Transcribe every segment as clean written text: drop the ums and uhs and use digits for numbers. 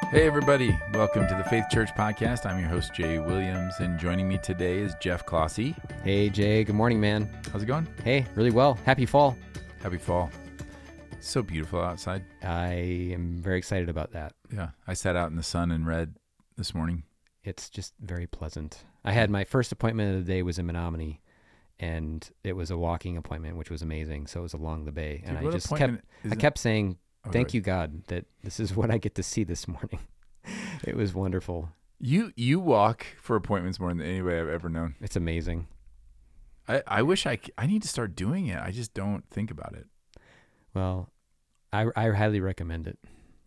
Hey everybody, welcome to the Faith Church Podcast. I'm your host, Jay Williams, and joining me today is Jeff Clossy. Hey Jay, good morning, man. How's it going? Hey, really well. Happy fall. Happy fall. It's so beautiful outside. I am very excited about that. Yeah, I sat out in the sun and read this morning. It's just very pleasant. I had my first appointment of the day was in Menominee, and it was a walking appointment, which was amazing. So it was along the bay, and Dude, I kept saying, "Thank sorry. you, God, that this is what I get to see this morning." It was wonderful. You walk for appointments more than anybody I've ever known. It's amazing. I wish I need to start doing it. I just don't think about it. Well, I highly recommend it.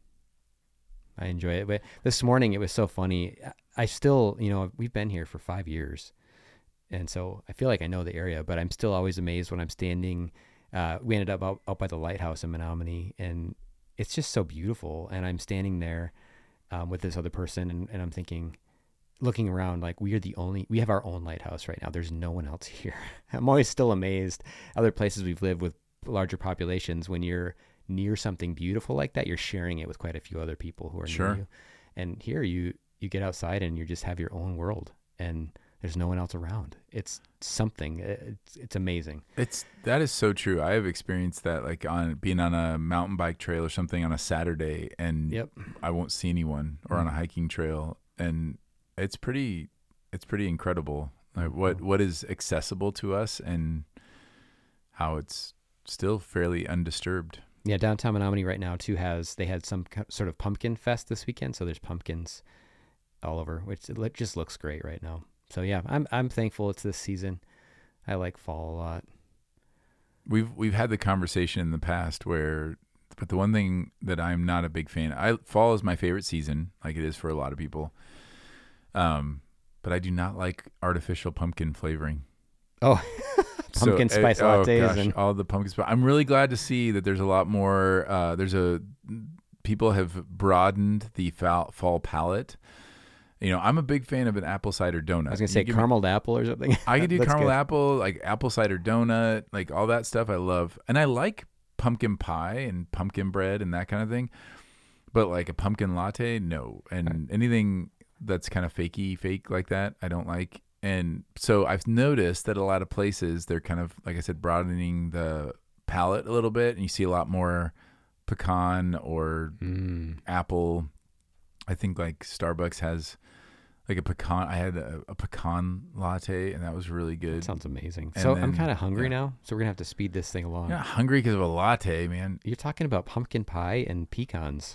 I enjoy it. But this morning it was so funny. I still, we've been here for 5 years. And so I feel like I know the area, but I'm still always amazed when I'm standing. We ended up out by the lighthouse in Menominee, and it's just so beautiful. And I'm standing there with this other person, and I'm thinking, looking around, like we have our own lighthouse right now. There's no one else here. I'm always still amazed. Other places we've lived with larger populations, when you're near something beautiful like that, you're sharing it with quite a few other people who are near you. And here you get outside and you just have your own world, and there's no one else around. It's something. It's amazing. That is so true. I have experienced that, like on being on a mountain bike trail or something on a Saturday, and I won't see anyone, or on a hiking trail, and it's pretty incredible. Like what is accessible to us and how it's still fairly undisturbed. Yeah, downtown Menominee right now too they had some sort of pumpkin fest this weekend, so there's pumpkins all over, which it just looks great right now. So yeah, I'm thankful it's this season. I like fall a lot. We've had the conversation in the past but the one thing that I'm not a big fan, fall is my favorite season, like it is for a lot of people. But I do not like artificial pumpkin flavoring. Oh, pumpkin spice lattes. Oh gosh, all the pumpkin spice. I'm really glad to see that there's a lot more. People have broadened the fall palette. I'm a big fan of an apple cider donut. I was going to say caramel apple or something. I could do caramel apple, like apple cider donut, like all that stuff I love. And I like pumpkin pie and pumpkin bread and that kind of thing. But like a pumpkin latte, no. And anything that's kind of fake like that, I don't like. And so I've noticed that a lot of places, they're kind of, like I said, broadening the palette a little bit. And you see a lot more pecan or apple. I think like Starbucks has like a pecan. I had a pecan latte, and that was really good. That sounds amazing. And so then, I'm kind of hungry now, so we're going to have to speed this thing along. You're not hungry because of a latte, man. You're talking about pumpkin pie and pecans.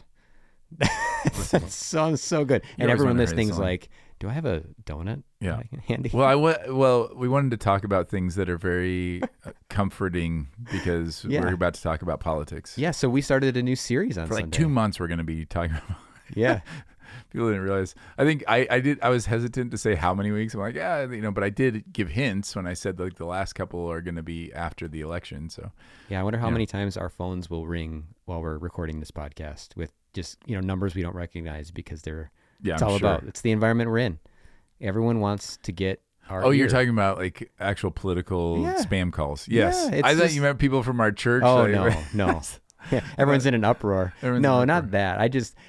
That sounds so good. And everyone listening is like, do I have a donut handy? Well, we wanted to talk about things that are very comforting because we're about to talk about politics. Yeah, so we started a new series on For like Sunday. 2 months we're going to be talking about Yeah. People didn't realize. I think I was hesitant to say how many weeks. I'm like, but I did give hints when I said like the last couple are going to be after the election. So yeah, I wonder how many times our phones will ring while we're recording this podcast with just, numbers we don't recognize because it's all about, it's the environment we're in. Everyone wants to get our ear. You're talking about like actual political spam calls. Yes. Yeah, I thought you meant people from our church. Oh, like, no. Yeah, everyone's in an uproar. Not that.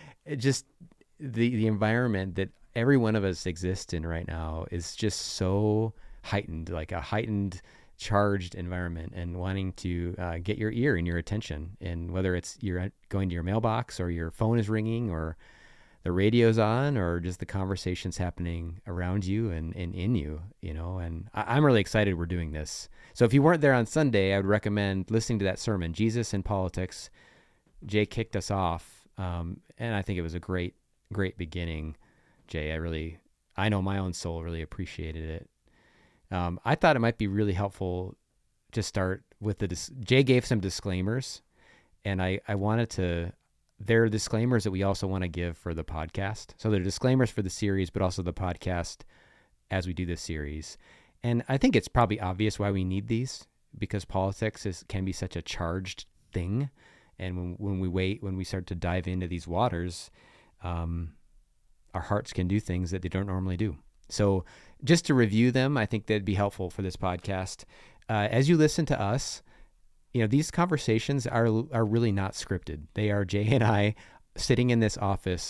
The environment that every one of us exists in right now is just so heightened, like a heightened, charged environment, and wanting to get your ear and your attention. And whether it's you're going to your mailbox or your phone is ringing or the radio's on or just the conversations happening around you and in you, and I'm really excited we're doing this. So if you weren't there on Sunday, I would recommend listening to that sermon, Jesus and Politics. Jay kicked us off, and I think it was a great beginning. Jay, I know my own soul really appreciated it. I thought it might be really helpful to start with Jay gave some disclaimers, and I wanted there are disclaimers that we also want to give for the podcast. So there are disclaimers for the series, but also the podcast as we do this series. And I think it's probably obvious why we need these, because politics can be such a charged thing. And when we start to dive into these waters, our hearts can do things that they don't normally do. So just to review them, I think that'd be helpful for this podcast. As you listen to us, these conversations are really not scripted. They are Jay and I sitting in this office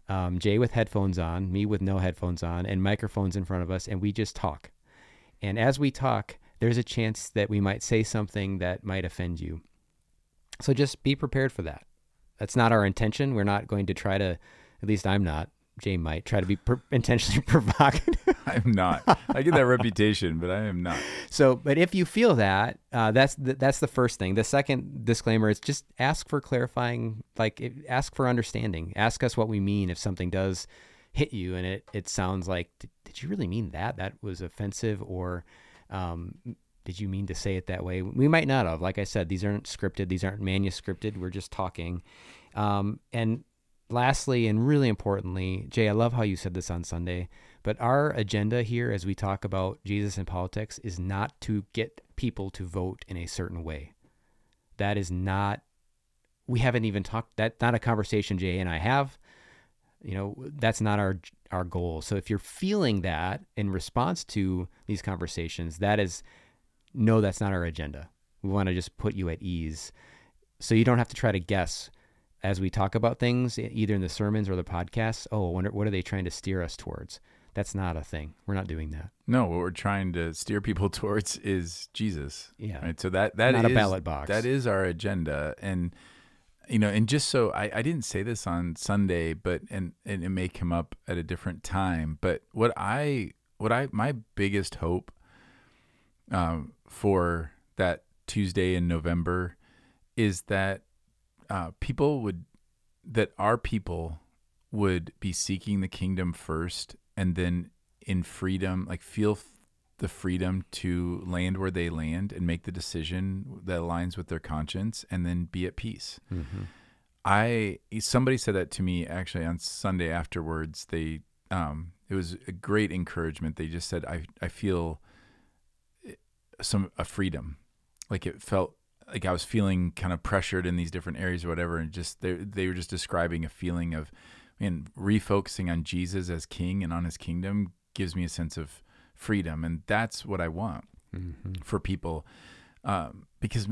Jay with headphones on, me with no headphones on, and microphones in front of us, and we just talk. And as we talk, there's a chance that we might say something that might offend you. So just be prepared for that. That's not our intention. We're not going to try to, at least I'm not. Jay might try to be intentionally provocative. I'm not. I get that reputation, but I am not. So, but if you feel that, that's the first thing. The second disclaimer is just ask for clarifying, ask for understanding. Ask us what we mean if something does hit you and it sounds like, did you really mean that? That was offensive, or did you mean to say it that way? We might not have. Like I said, these aren't scripted. These aren't manuscripted. We're just talking. And lastly, and really importantly, Jay, I love how you said this on Sunday, but our agenda here as we talk about Jesus and politics is not to get people to vote in a certain way. That is not, we haven't even talked, that's not a conversation Jay and I have. That's not our goal. So if you're feeling that in response to these conversations, that's not our agenda. We want to just put you at ease so you don't have to try to guess as we talk about things, either in the sermons or the podcasts. Oh, I wonder, what are they trying to steer us towards? That's not a thing. We're not doing that. No, what we're trying to steer people towards is Jesus. Yeah. Right? So that not is a ballot box. That is our agenda. And, and just so I didn't say this on Sunday, but, and it may come up at a different time, but my biggest hope, for that Tuesday in November is that, our people would be seeking the kingdom first, and then in freedom, feel the freedom to land where they land and make the decision that aligns with their conscience, and then be at peace. Mm-hmm. Somebody said that to me actually on Sunday afterwards. It was a great encouragement. They just said, I feel a freedom. It felt like I was feeling kind of pressured in these different areas or whatever. And just, they were just describing a feeling of, refocusing on Jesus as King and on his kingdom gives me a sense of freedom. And that's what I want for people. Because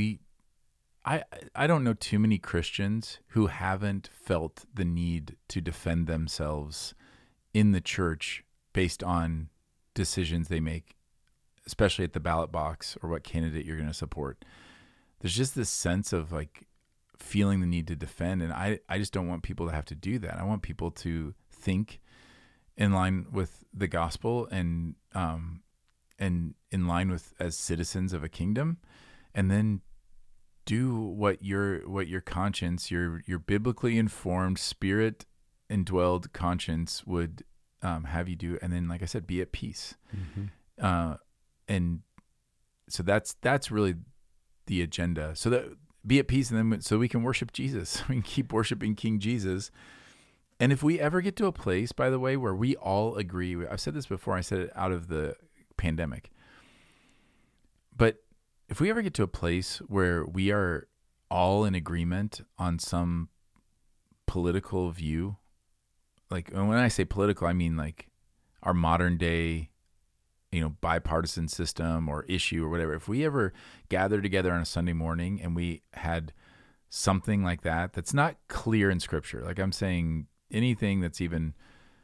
I don't know too many Christians who haven't felt the need to defend themselves in the church based on decisions they make, especially at the ballot box or what candidate you're going to support. There's just this sense of feeling the need to defend. And I just don't want people to have to do that. I want people to think in line with the gospel and in line with as citizens of a kingdom, and then do what your conscience, your biblically informed, spirit indwelled conscience would have you do. And then, like I said, be at peace. Mm-hmm. And so that's really the agenda. So that be at peace, and then so we can worship Jesus. We can keep worshiping King Jesus. And if we ever get to a place, by the way, where we all agree, I've said this before, I said it out of the pandemic, but if we ever get to a place where we are all in agreement on some political view, and when I say political, I mean our modern day, bipartisan system or issue or whatever. If we ever gather together on a Sunday morning and we had something like that, that's not clear in Scripture, I'm saying anything that's even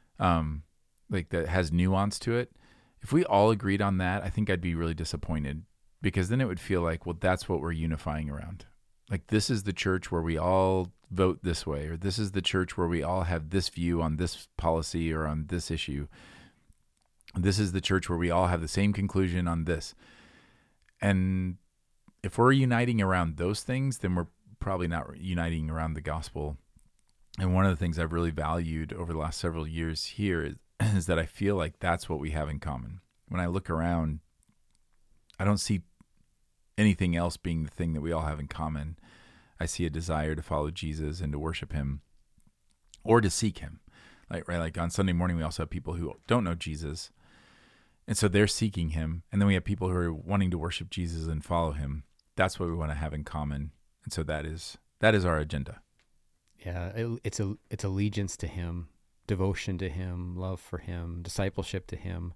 that has nuance to it, if we all agreed on that, I think I'd be really disappointed, because then it would feel like, well, that's what we're unifying around. This is the church where we all vote this way, or this is the church where we all have this view on this policy or on this issue. This is the church where we all have the same conclusion on this. And if we're uniting around those things, then we're probably not uniting around the gospel. And one of the things I've really valued over the last several years here is that I feel like that's what we have in common. When I look around, I don't see anything else being the thing that we all have in common. I see a desire to follow Jesus and to worship him, or to seek him. Like on Sunday morning, we also have people who don't know Jesus, and so they're seeking him. And then we have people who are wanting to worship Jesus and follow him. That's what we want to have in common. And so that is our agenda. Yeah, it's allegiance to him, devotion to him, love for him, discipleship to him.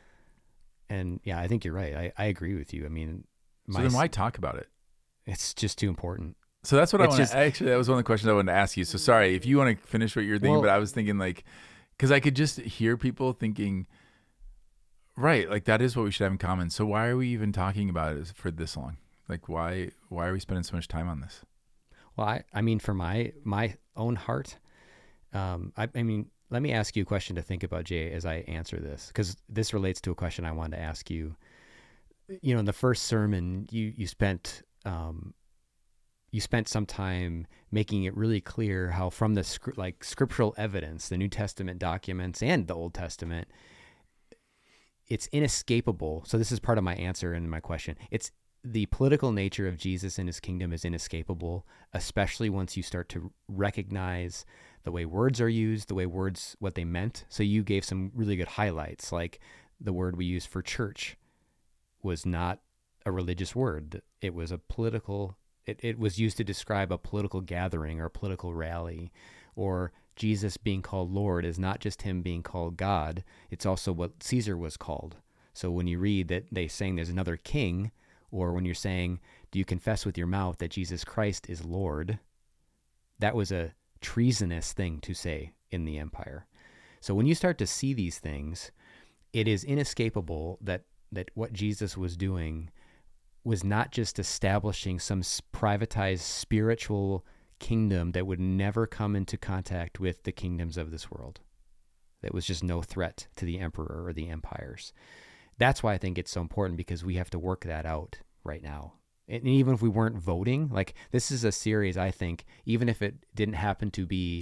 And yeah, I think you're right. I agree with you. I mean, so then why talk about it? It's just too important. So that's what I It's want just, to, actually, that was one of the questions I wanted to ask you. So sorry if you want to finish what you're thinking, well, but I was thinking like, because I could just hear people thinking, right, like that is what we should have in common. So why are we even talking about it for this long? Like why are we spending so much time on this? well, I mean, for my own heart, I mean, let me ask you a question to think about, Jay, as I answer this, because this relates to a question I wanted to ask you. You know, in the first sermon, you spent some time making it really clear how from the scriptural evidence, the New Testament documents and the Old Testament, it's inescapable. So this is part of my answer and my question. It's the political nature of Jesus and his kingdom is inescapable, especially once you start to recognize the way words are used, the way words, what they meant. So you gave some really good highlights, like the word we use for church was not a religious word. It was a political, it was used to describe a political gathering or a political rally. Or Jesus being called Lord is not just him being called God, it's also what Caesar was called. So when you read that they saying there's another king, or when you're saying, do you confess with your mouth that Jesus Christ is Lord? That was a treasonous thing to say in the empire. So when you start to see these things, it is inescapable that what Jesus was doing was not just establishing some privatized spiritual kingdom that would never come into contact with the kingdoms of this world. That was just no threat to the emperor or the empires. That's why I think it's so important, because we have to work that out right now. And even if we weren't voting, like this is a series, I think, even if it didn't happen to be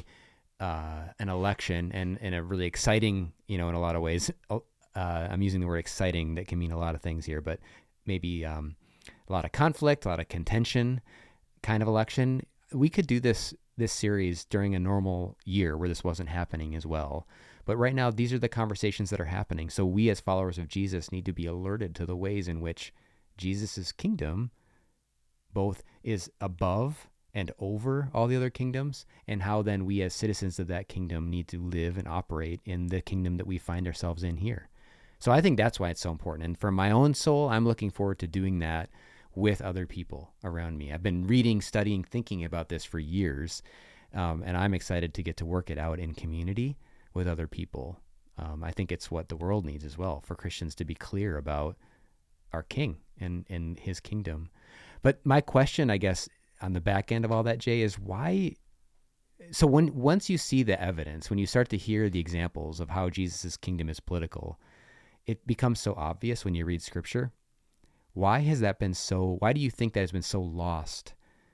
an election and a really exciting, in a lot of ways, I'm using the word exciting, that can mean a lot of things here, but maybe a lot of conflict, a lot of contention kind of election. We could do this series during a normal year where this wasn't happening as well. But right now, these are the conversations that are happening. So we as followers of Jesus need to be alerted to the ways in which Jesus's kingdom both is above and over all the other kingdoms, and how then we as citizens of that kingdom need to live and operate in the kingdom that we find ourselves in here. So I think that's why it's so important. And for my own soul, I'm looking forward to doing that with other people around me. I've been reading, studying, thinking about this for years, and I'm excited to get to work it out in community with other people. I think it's what the world needs as well, for Christians to be clear about our King and his kingdom. But my question, I guess, on the back end of all that, Jay, is why? So once you see the evidence, when you start to hear the examples of how Jesus' kingdom is political, it becomes so obvious when you read Scripture. Why has that been so? Why do you think that has been so lost?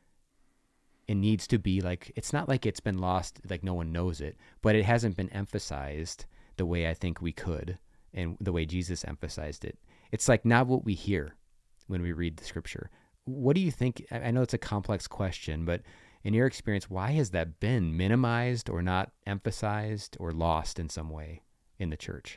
It needs to be like, it's not like it's been lost, like no one knows it, but it hasn't been emphasized the way I think we could, and the way Jesus emphasized it. It's like not what we hear when we read the Scripture. What do you think? I know it's a complex question, but in your experience, why has that been minimized or not emphasized or lost in some way in the church?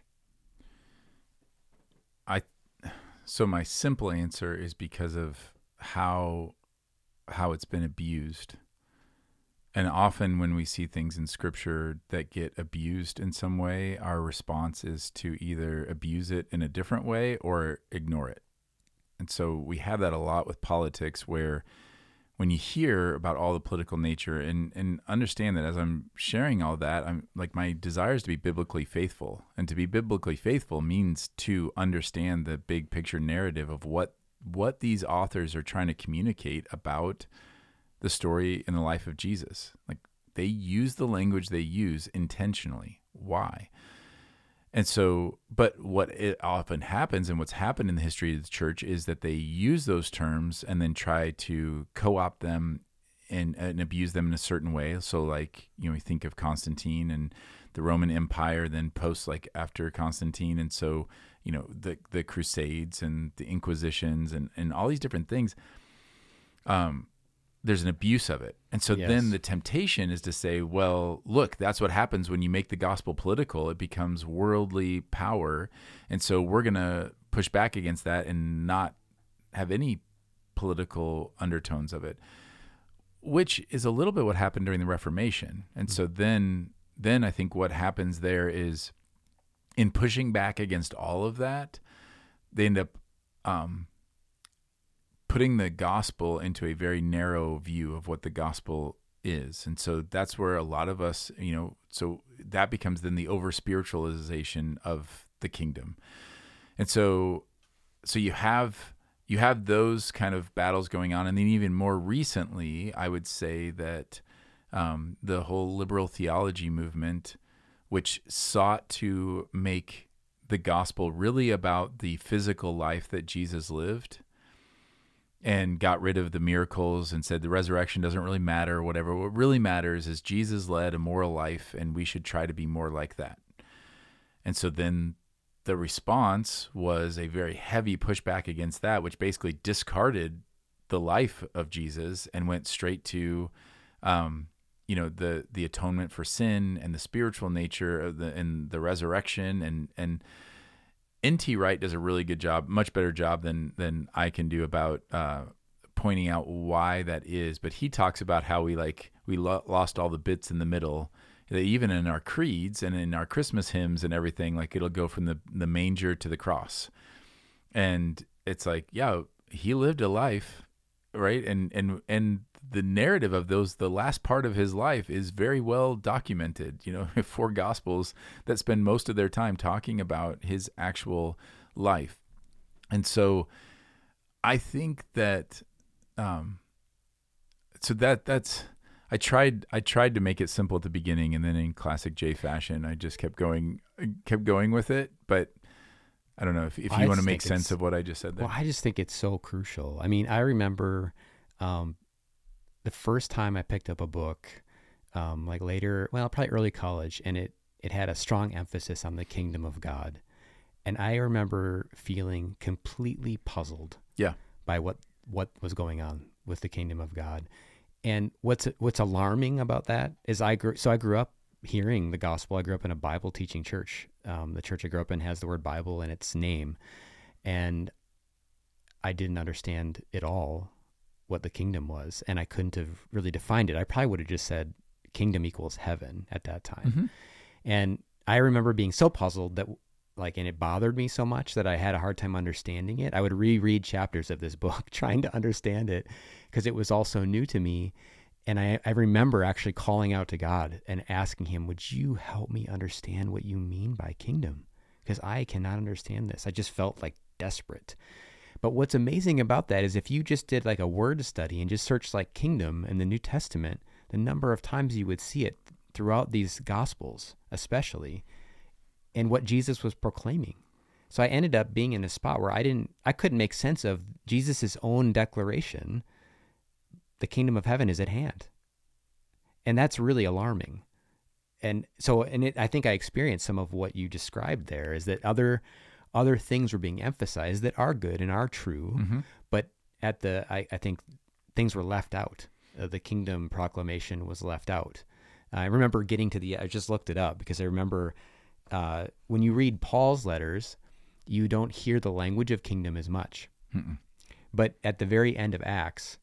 So my simple answer is because of how it's been abused. And often when we see things in Scripture that get abused in some way, our response is to either abuse it in a different way or ignore it. And so we have that a lot with politics, where when you hear about all the political nature and understand that as I'm sharing all that, I'm like, my desire is to be biblically faithful. And to be biblically faithful means to understand the big picture narrative of what these authors are trying to communicate about the story and the life of Jesus. Like, they use the language they use intentionally. Why? And so, but what it often happens, and what's happened in the history of the church, is that they use those terms and then try to co-opt them and abuse them in a certain way. So like, we think of Constantine and the Roman Empire, then post like after Constantine. And so, the Crusades and the Inquisitions and all these different things, there's an abuse of it. And so then the temptation is to say, well, look, that's what happens when you make the gospel political. It becomes worldly power. And so we're going to push back against that and not have any political undertones of it, which is a little bit what happened during the Reformation. And so then I think what happens there is, in pushing back against all of that, they end up putting the gospel into a very narrow view of what the gospel is. And so that's where a lot of us, so that becomes then the over spiritualization of the kingdom. And so you have those kind of battles going on. And then even more recently, I would say that the whole liberal theology movement, which sought to make the gospel really about the physical life that Jesus lived, and got rid of the miracles and said the resurrection doesn't really matter or whatever. What really matters is Jesus led a moral life, and we should try to be more like that. And so then the response was a very heavy pushback against that, which basically discarded the life of Jesus and went straight to, the atonement for sin and the spiritual nature of the resurrection. And N.T. Wright does a really good job, much better job than I can do about pointing out why that is. But he talks about how we lost all the bits in the middle. Even in our creeds and in our Christmas hymns and everything, like it'll go from the manger to the cross. And it's like, yeah, he lived a life, right? And the narrative of the last part of his life is very well documented. 4 gospels that spend most of their time talking about his actual life. And so I think that, that's, I tried to make it simple at the beginning, and then in classic Jay fashion, I just kept going with it. But I don't know if you want to make sense of what I just said there. Well, I just think it's so crucial. I mean, I remember the first time I picked up a book, probably early college, and it had a strong emphasis on the kingdom of God. And I remember feeling completely puzzled by what was going on with the kingdom of God. And what's alarming about that is I grew up hearing the gospel. I grew up in a Bible teaching church. The church I grew up in has the word Bible in its name. And I didn't understand at all what the kingdom was. And I couldn't have really defined it. I probably would have just said kingdom equals heaven at that time. Mm-hmm. And I remember being so puzzled that and it bothered me so much that I had a hard time understanding it. I would reread chapters of this book trying to understand it because it was all so new to me. And I remember actually calling out to God and asking him, would you help me understand what you mean by kingdom? Because I cannot understand this. I just felt desperate. But what's amazing about that is if you just did a word study and just searched kingdom in the New Testament, the number of times you would see it throughout these gospels, especially, and what Jesus was proclaiming. So I ended up being in a spot where I couldn't make sense of Jesus's own declaration, the kingdom of heaven is at hand. And that's really alarming. And so, I think I experienced some of what you described there, is that other things were being emphasized that are good and are true, mm-hmm. but I think things were left out. The kingdom proclamation was left out. I remember I just looked it up because I remember when you read Paul's letters, you don't hear the language of kingdom as much. Mm-mm. But at the very end of Acts,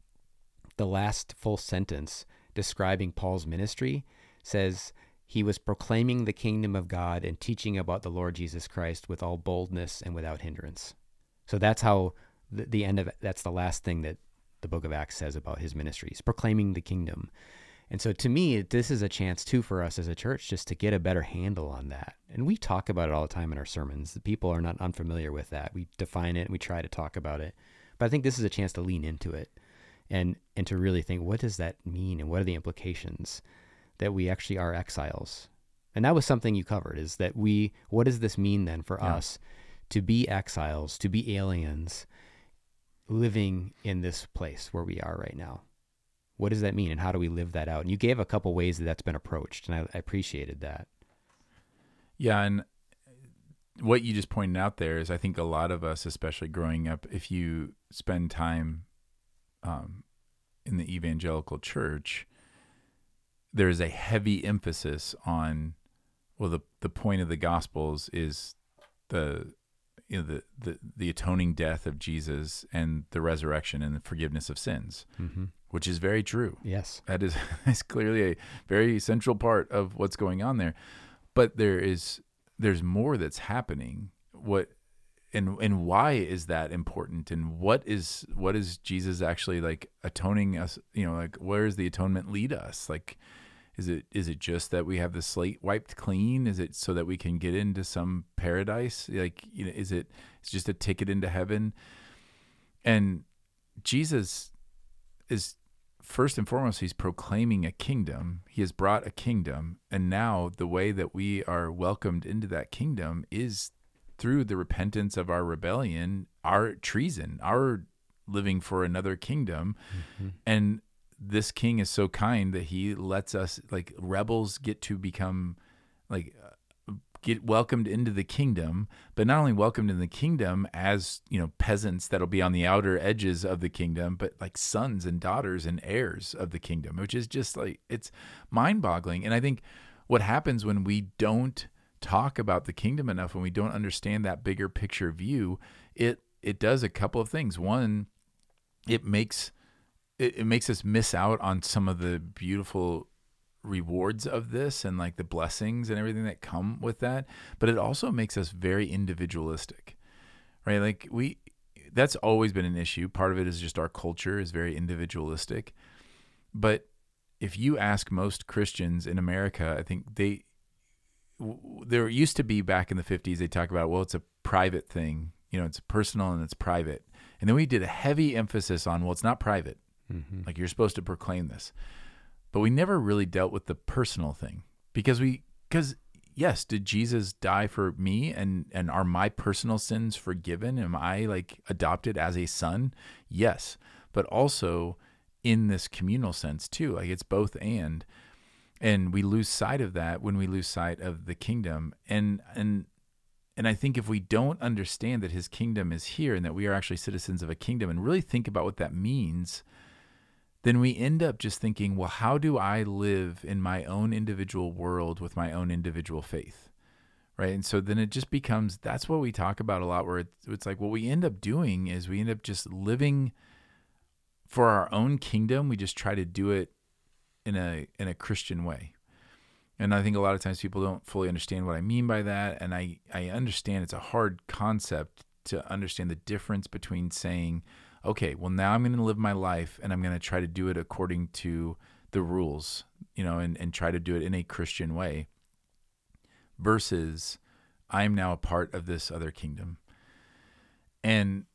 the last full sentence describing Paul's ministry says he was proclaiming the kingdom of God and teaching about the Lord Jesus Christ with all boldness and without hindrance. So that's how that's the last thing that the book of Acts says about his ministry. He's proclaiming the kingdom. And so to me, this is a chance too for us as a church just to get a better handle on that. And we talk about it all the time in our sermons. The people are not unfamiliar with that. We define it and we try to talk about it. But I think this is a chance to lean into it and to really think, what does that mean? And what are the implications that we actually are exiles? And that was something you covered, is that what does this mean then for us to be exiles, to be aliens, living in this place where we are right now? What does that mean, and how do we live that out? And you gave a couple ways that that's been approached, and I appreciated that. Yeah, and what you just pointed out there is I think a lot of us, especially growing up, if you spend time in the evangelical church, there's a heavy emphasis on, well, the point of the Gospels is the atoning death of Jesus and the resurrection and the forgiveness of sins, mm-hmm. which is very true. Yes. That is clearly a very central part of what's going on there. But there's more that's happening. and why is that important? And what is Jesus actually like atoning us? Like where does the atonement lead us? Like, is it just that we have the slate wiped clean? Is it so that we can get into some paradise? Like, it's just a ticket into heaven? And Jesus is, first and foremost, he's proclaiming a kingdom. He has brought a kingdom. And now the way that we are welcomed into that kingdom is through the repentance of our rebellion, our treason, our living for another kingdom. Mm-hmm. And this king is so kind that he lets us, like rebels, get to become get welcomed into the kingdom, but not only welcomed in the kingdom as, peasants that'll be on the outer edges of the kingdom, but like sons and daughters and heirs of the kingdom, which is just like, it's mind-boggling. And I think what happens when we don't talk about the kingdom enough, when we don't understand that bigger picture view, it does a couple of things. One, it makes us miss out on some of the beautiful rewards of this and like the blessings and everything that come with that. But it also makes us very individualistic, right? Like that's always been an issue. Part of it is just our culture is very individualistic. But if you ask most Christians in America, I think there used to be back in the 50s, they talk about, well, it's a private thing, it's personal and it's private. And then we did a heavy emphasis on, well, it's not private. Mm-hmm. Like you're supposed to proclaim this. But we never really dealt with the personal thing because yes, did Jesus die for me and are my personal sins forgiven? Am I like adopted as a son? Yes. But also in this communal sense too, like it's both and we lose sight of that when we lose sight of the kingdom. And I think if we don't understand that his kingdom is here and that we are actually citizens of a kingdom and really think about what that means, then we end up just thinking, well, how do I live in my own individual world with my own individual faith, right? And so then it just becomes, that's what we talk about a lot, where it's like what we end up doing is we end up just living for our own kingdom. We just try to do it in a Christian way. And I think a lot of times people don't fully understand what I mean by that. And I understand it's a hard concept to understand the difference between saying, okay, well, now I'm going to live my life and I'm going to try to do it according to the rules, and try to do it in a Christian way, versus I'm now a part of this other kingdom. And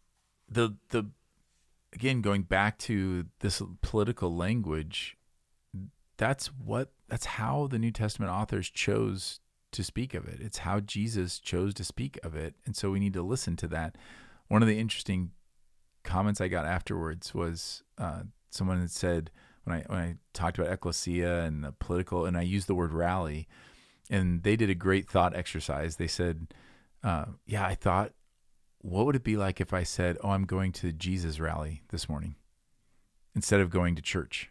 again, going back to this political language, that's how the New Testament authors chose to speak of it. It's how Jesus chose to speak of it. And so we need to listen to that. One of the interesting comments I got afterwards was someone had said, when I talked about ecclesia and the political, and I used the word rally, and they did a great thought exercise. They said, I thought, what would it be like if I said, oh, I'm going to the Jesus rally this morning instead of going to church?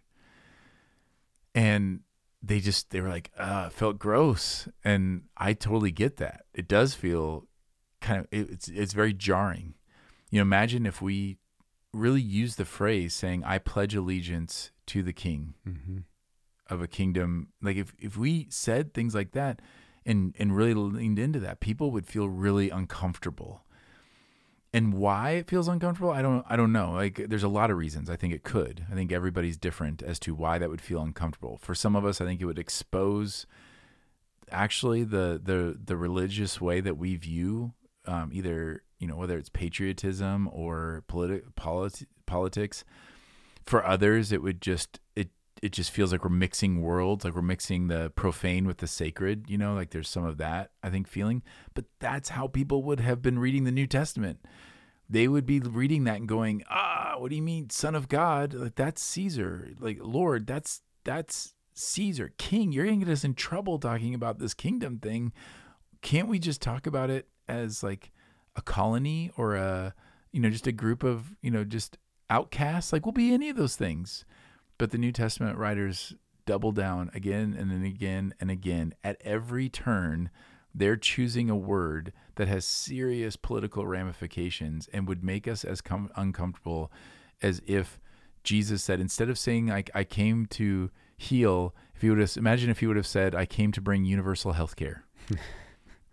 And they were like, it felt gross. And I totally get that. It does feel it's very jarring. Imagine if we really use the phrase saying, I pledge allegiance to the king of a kingdom. Like if we said things like that and really leaned into that, people would feel really uncomfortable. And why it feels uncomfortable, I don't know. Like there's a lot of reasons. I think it could. I think everybody's different as to why that would feel uncomfortable. For some of us, I think it would expose actually the religious way that we view either, whether it's patriotism or politics. For others, it would just it just feels like we're mixing worlds, like we're mixing the profane with the sacred, like there's some of that, I think, feeling. But that's how people would have been reading the New Testament. They would be reading that and going, what do you mean, Son of God? Like that's Caesar. Like, Lord, that's Caesar, King. You're going to get us in trouble talking about this kingdom thing. Can't we just talk about it as like a colony or just a group of, just outcasts? Like we'll be any of those things. But the New Testament writers double down again and then again and again. At every turn, they're choosing a word that has serious political ramifications and would make us as uncomfortable as if Jesus said, instead of saying, I came to heal, imagine if he would have said, I came to bring universal health care.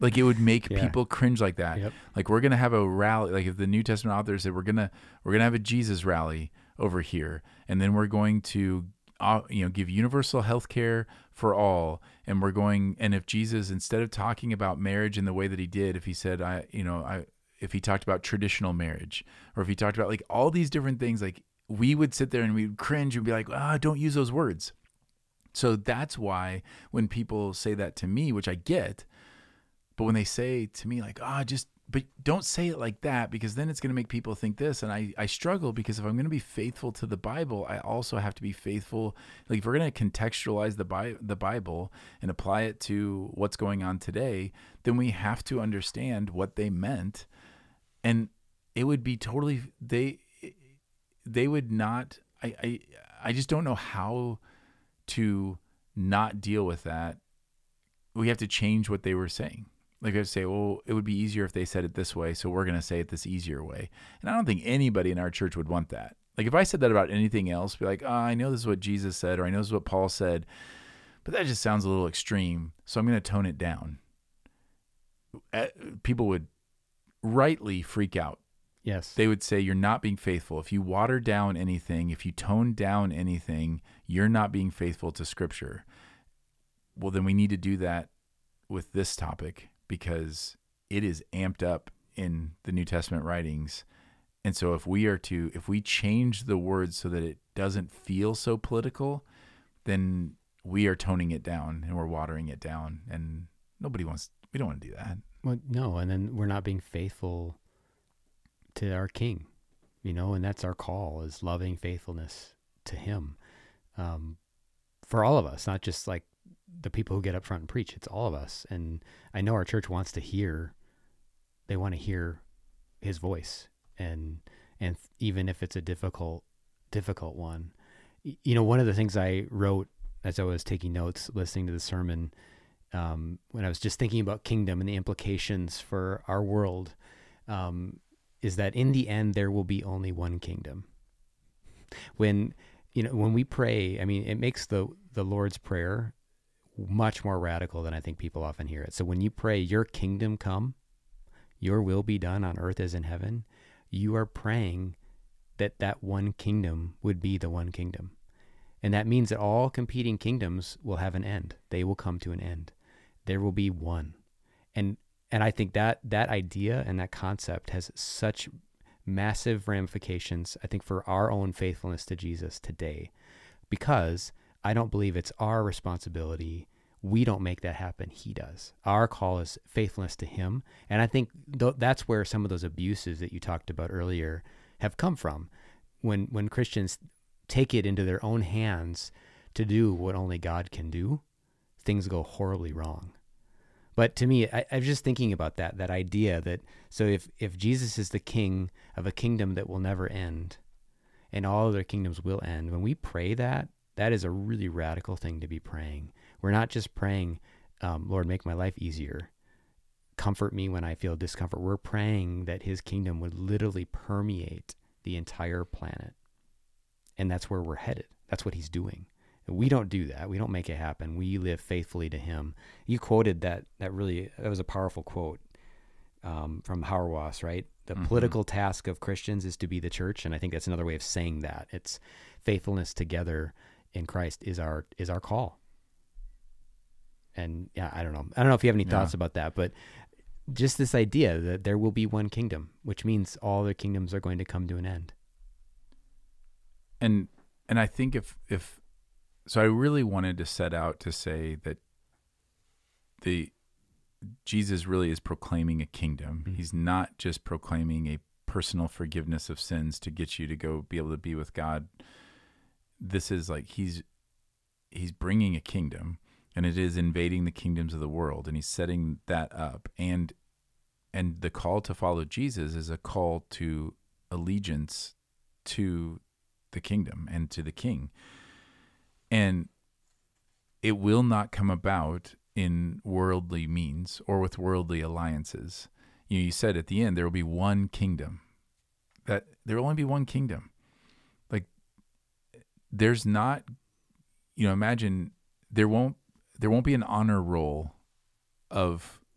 Like, it would make Yeah. people cringe like that. Yep. Like, we're going to have a rally. Like, if the New Testament author said, we're going to have a Jesus rally over here. And then we're going to, give universal health care for all. And and if Jesus, instead of talking about marriage in the way that he did, if he said, if he talked about traditional marriage, or if he talked about like all these different things, like, we would sit there and we would cringe and be like, don't use those words. So that's why when people say that to me, which I get, but when they say to me like, but don't say it like that, because then it's going to make people think this. And I struggle, because if I'm going to be faithful to the Bible, I also have to be faithful. Like, if we're going to contextualize the Bible and apply it to what's going on today, then we have to understand what they meant. And it would be totally, they would not, I just don't know how to not deal with that. We have to change what they were saying. Like, I have to say, well, it would be easier if they said it this way, so we're going to say it this easier way. And I don't think anybody in our church would want that. Like, if I said that about anything else, be like, I know this is what Jesus said, or I know this is what Paul said, but that just sounds a little extreme, so I'm going to tone it down. People would rightly freak out. Yes. They would say, you're not being faithful. If you water down anything, if you tone down anything, you're not being faithful to Scripture. Well, then we need to do that with this topic, because it is amped up in the New Testament writings. And so if we change the words so that it doesn't feel so political, then we are toning it down and we're watering it down. And we don't want to do that. Well, no. And then we're not being faithful to our King, and that's our call, is loving faithfulness to him. For all of us, not just like the people who get up front and preach, it's all of us. And I know our church wants to hear his voice, and even if it's a difficult one. One of the things I wrote as I was taking notes, listening to the sermon, when I was just thinking about kingdom and the implications for our world, is that in the end, there will be only one kingdom. When we pray, it makes the Lord's Prayer much more radical than I think people often hear it. So when you pray, your kingdom come, your will be done on earth as in heaven, you are praying that one kingdom would be the one kingdom. And that means that all competing kingdoms will have an end. They will come to an end. There will be one. And I think that idea and that concept has such massive ramifications, I think, for our own faithfulness to Jesus today, because I don't believe it's our responsibility. We don't make that happen. He does. Our call is faithfulness to him. And I think that's where some of those abuses that you talked about earlier have come from. When Christians take it into their own hands to do what only God can do, things go horribly wrong. But to me, I was just thinking about that idea that, so if Jesus is the king of a kingdom that will never end, and all other kingdoms will end, when we pray that is a really radical thing to be praying. We're not just praying, Lord, make my life easier, comfort me when I feel discomfort. We're praying that his kingdom would literally permeate the entire planet. And that's where we're headed. That's what he's doing. We don't do that. We don't make it happen. We live faithfully to him. You quoted that was a powerful quote from Hauerwas, right? The political task of Christians is to be the church. And I think that's another way of saying that. It's faithfulness together in Christ is our call. And yeah, I don't know if you have any thoughts about that, but just this idea that there will be one kingdom, which means all the kingdoms are going to come to an end. And I think if so, I really wanted to set out to say that Jesus really is proclaiming a kingdom. Mm-hmm. He's not just proclaiming a personal forgiveness of sins to get you to go be able to be with God. This is like he's bringing a kingdom, and it is invading the kingdoms of the world, and he's setting that up. And the call to follow Jesus is a call to allegiance to the kingdom and to the king. And it will not come about in worldly means or with worldly alliances. You said at the end, there will be one kingdom. That there will only be one kingdom. Like, there's not, imagine there won't be an honor roll of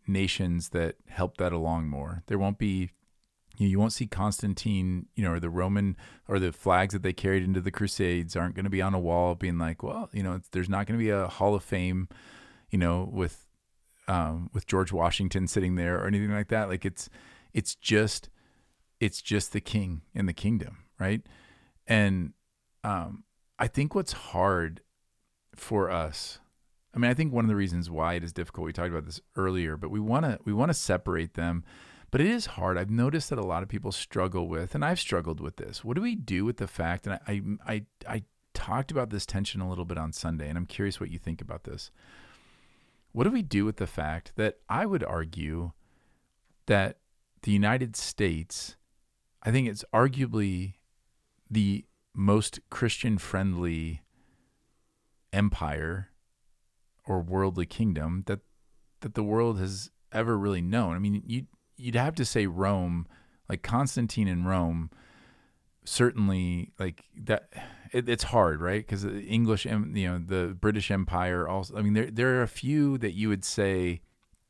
nations that help that along more. There won't be, you won't see Constantine, or the Roman, or the flags that they carried into the Crusades aren't going to be on a wall being like, well, there's not going to be a Hall of Fame, with George Washington sitting there or anything like that. Like it's just the king and the kingdom, right? And I think what's hard for us, I think one of the reasons why it is difficult, we talked about this earlier, but we want to separate them, but it is hard. I've noticed that a lot of people struggle with, and I've struggled with this. What do we do with the fact, and I talked about this tension a little bit on Sunday, and I'm curious what you think about this. What do we do with the fact that I would argue that the United States, I think it's arguably the most Christian-friendly empire or worldly kingdom that the world has ever really known. You'd have to say Rome, like Constantine in Rome, certainly like that. It's hard, right? Because the English, the British Empire also. There are a few that you would say.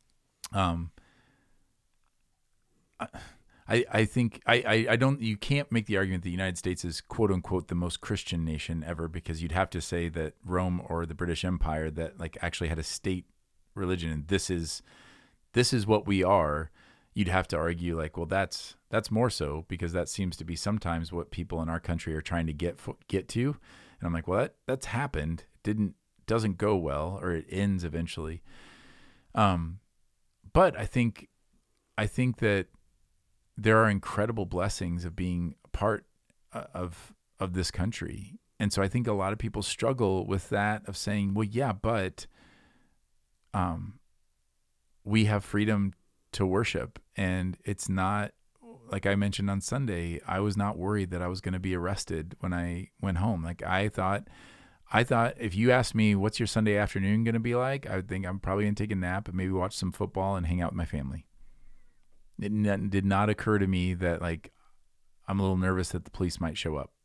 I think I don't. You can't make the argument the United States is quote unquote the most Christian nation ever, because you'd have to say that Rome or the British Empire that like actually had a state religion, and this is what we are. You'd have to argue like, well, that's more so, because that seems to be sometimes what people in our country are trying to get to. And I'm like, well, that's happened. Doesn't go well, or it ends eventually. But I think that there are incredible blessings of being a part of this country. And so I think a lot of people struggle with that, of saying, well, yeah, but we have freedom to worship. And it's not, like I mentioned on Sunday, I was not worried that I was going to be arrested when I went home. Like I thought if you asked me, what's your Sunday afternoon going to be like? I would think I'm probably going to take a nap and maybe watch some football and hang out with my family. It did not occur to me that like I'm a little nervous that the police might show up.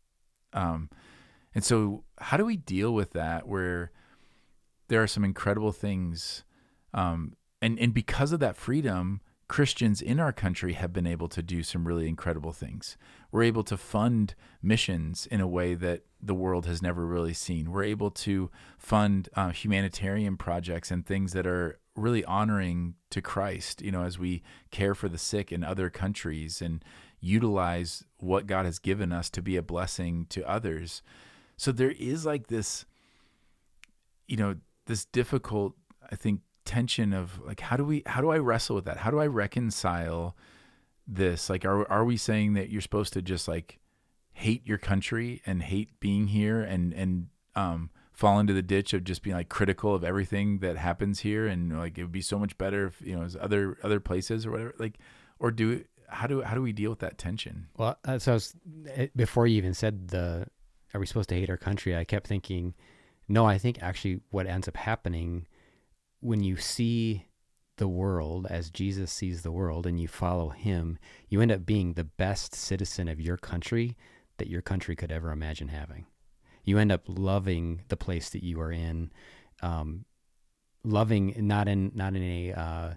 And so how do we deal with that, where there are some incredible things, and because of that freedom, Christians in our country have been able to do some really incredible things. We're able to fund missions in a way that the world has never really seen. We're able to fund humanitarian projects and things that are really honoring to Christ, as we care for the sick in other countries and utilize what God has given us to be a blessing to others. So there is like this, this difficult, I think, tension of like, how do I wrestle with that? How do I reconcile this? Like, are we saying that you're supposed to just like hate your country and hate being here and fall into the ditch of just being like critical of everything that happens here, and like it would be so much better if as other places or whatever, like, or how do we deal with that tension? Well, before you even said are we supposed to hate our country, I kept thinking, no, I think actually what ends up happening when you see the world as Jesus sees the world and you follow him, you end up being the best citizen of your country that your country could ever imagine having. You end up loving the place that you are in, loving not in a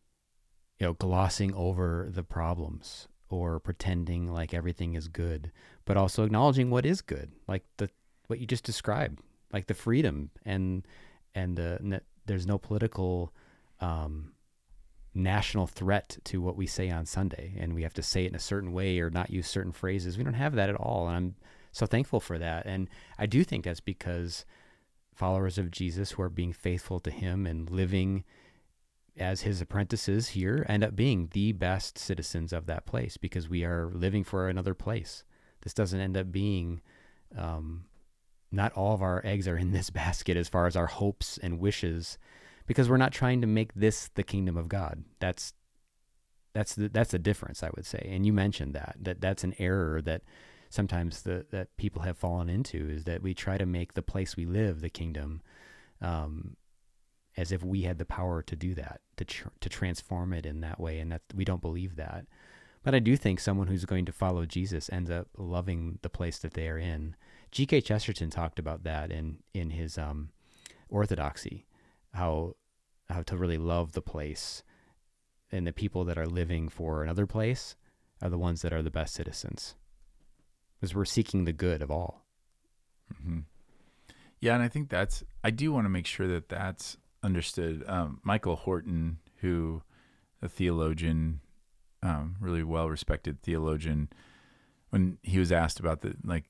glossing over the problems or pretending like everything is good, but also acknowledging what is good, like what you just described, like the freedom and there's no political national threat to what we say on Sunday, and we have to say it in a certain way or not use certain phrases. We don't have that at all, and I'm so thankful for that. And I do think that's because followers of Jesus who are being faithful to him and living as his apprentices here end up being the best citizens of that place, because we are living for another place. This doesn't end up being not all of our eggs are in this basket as far as our hopes and wishes, because we're not trying to make this the kingdom of God. That's the difference, I would say. And you mentioned that's an error that sometimes that people have fallen into, is that we try to make the place we live the kingdom, as if we had the power to do that, to transform it in that way. And that we don't believe that. But I do think someone who's going to follow Jesus ends up loving the place that they are in. G.K. Chesterton talked about that in his Orthodoxy, how how to really love the place, and the people that are living for another place are the ones that are the best citizens, because we're seeking the good of all. Mm-hmm. Yeah, and I think I do want to make sure that that's understood. Michael Horton, who a theologian, really well-respected theologian, when he was asked about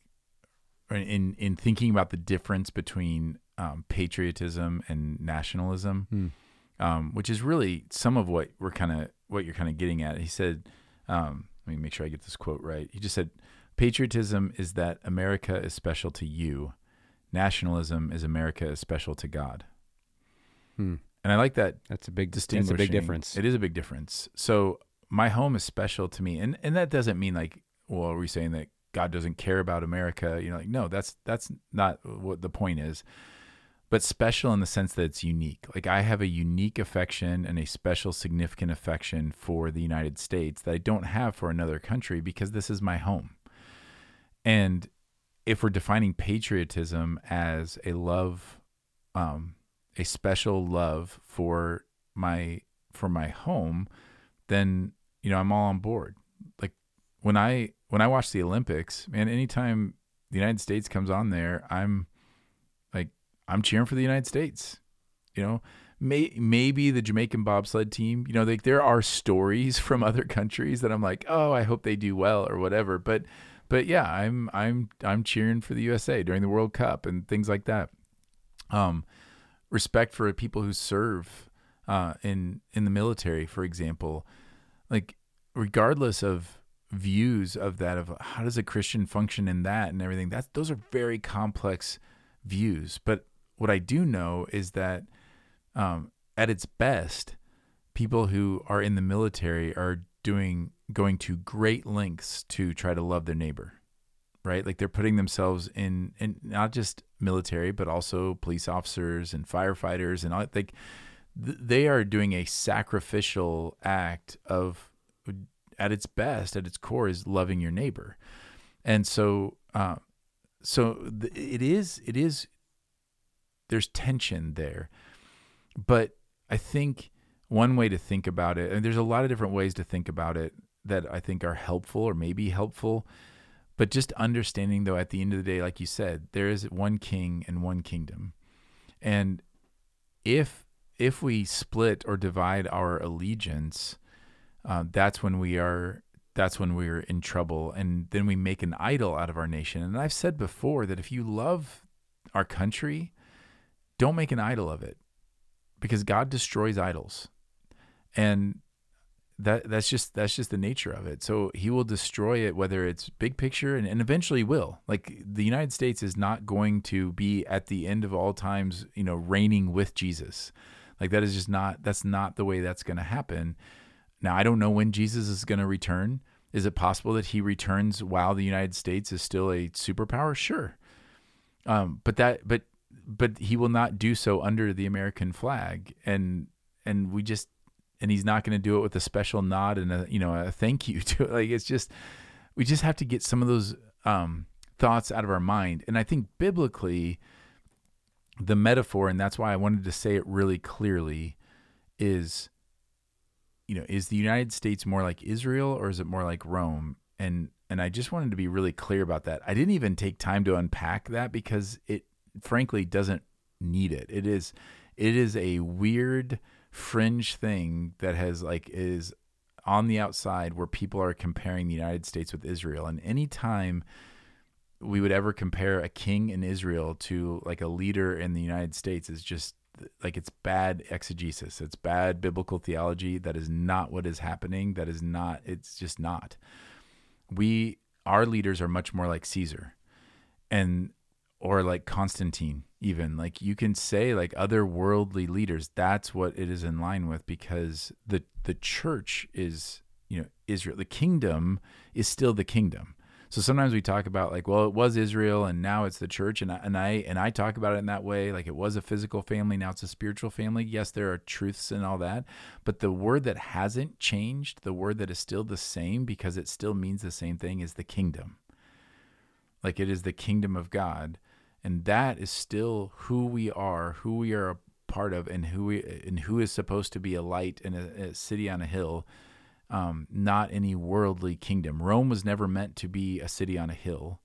in thinking about the difference between patriotism and nationalism, which is really some of what you're kind of getting at. He said, let me make sure I get this quote right. He just said, "Patriotism is that America is special to you. Nationalism is America is special to God." And I like that. That's a big distinguishing. That's a big difference. It is a big difference. So my home is special to me, and that doesn't mean like, well, are we saying that God doesn't care about America? You know, like, no, that's not what the point is. But special in the sense that it's unique. Like, I have a unique affection and a special, significant affection for the United States that I don't have for another country, because this is my home. And if we're defining patriotism as a love, a special love for my home, then, you know, I'm all on board. Like, when I watch the Olympics, man, anytime the United States comes on there, I'm cheering for the United States. You know, maybe the Jamaican bobsled team, you know, like, there are stories from other countries that I'm like, oh, I hope they do well or whatever. But yeah, I'm cheering for the USA during the World Cup and things like that. Respect for people who serve in the military, for example, like, regardless of views of that, of how does a Christian function in that and everything, those are very complex views. But what I do know is that at its best, people who are in the military are going to great lengths to try to love their neighbor, right? Like, they're putting themselves in not just military, but also police officers and firefighters and all. Like, they are doing a sacrificial act of, at its best, at its core, is loving your neighbor. And so, it is, there's tension there. But I think one way to think about it, and there's a lot of different ways to think about it that I think are helpful or maybe helpful, but just understanding, though, at the end of the day, like you said, there is one king and one kingdom. And if we split or divide our allegiance, that's when we're in trouble. And then we make an idol out of our nation. And I've said before that if you love our country, don't make an idol of it, because God destroys idols. And that's just the nature of it. So he will destroy it, whether it's big picture, and eventually will. Like, the United States is not going to be at the end of all times, you know, reigning with Jesus. Like, that is just that's not the way that's going to happen. Now, I don't know when Jesus is going to return. Is it possible that he returns while the United States is still a superpower? Sure. But he will not do so under the American flag. And he's not going to do it with a special nod and a thank you to it. Like, it's just, we just have to get some of those thoughts out of our mind. And I think biblically, the metaphor, and that's why I wanted to say it really clearly, is, you know, is the United States more like Israel or is it more like Rome? And I just wanted to be really clear about that. I didn't even take time to unpack that, because it frankly doesn't need it. It is a weird fringe thing that is on the outside, where people are comparing the United States with Israel. And anytime we would ever compare a king in Israel to like a leader in the United States, is just like, it's bad exegesis. It's bad biblical theology. That is not what is happening. It's just not. Our leaders are much more like Caesar or like Constantine, even. Like, you can say like other worldly leaders, that's what it is in line with, because the church is, you know, Israel. The kingdom is still the kingdom. So sometimes we talk about like, well, it was Israel and now it's the church, and I talk about it in that way, like it was a physical family, now it's a spiritual family. Yes, there are truths and all that, but the word that hasn't changed, the word that is still the same, because it still means the same thing, is the kingdom. Like, it is the kingdom of God, and that is still who we are part of, and who is supposed to be a light in a city on a hill, not any worldly kingdom. Rome was never meant to be a city on a hill.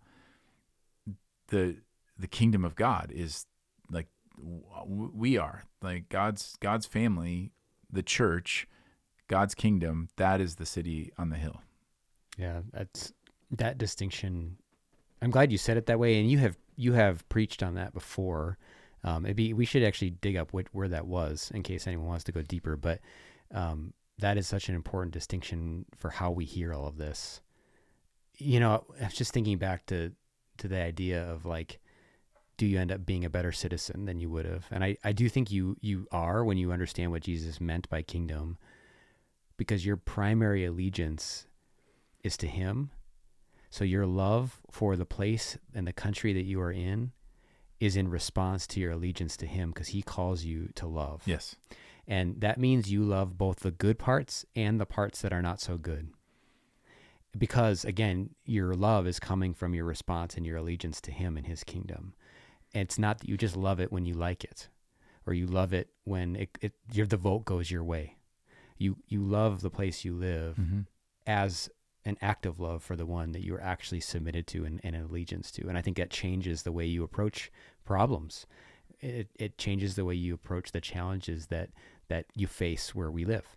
The kingdom of God is like we are, like God's family, the church, God's kingdom. That is the city on the hill. Yeah, that distinction. I'm glad you said it that way, and you have preached on that before. Maybe we should actually dig up where that was in case anyone wants to go deeper. But that is such an important distinction for how we hear all of this. You know, I was just thinking back to the idea of like, do you end up being a better citizen than you would have? And I do think you are when you understand what Jesus meant by kingdom, because your primary allegiance is to him. So your love for the place and the country that you are in is in response to your allegiance to him, because he calls you to love. Yes. And that means you love both the good parts and the parts that are not so good. Because again, your love is coming from your response and your allegiance to him and his kingdom. And it's not that you just love it when you like it, or you love it when the vote goes your way. You love the place you live as an act of love for the one that you're actually submitted to and an allegiance to. And I think that changes the way you approach problems. It changes the way you approach the challenges that you face where we live.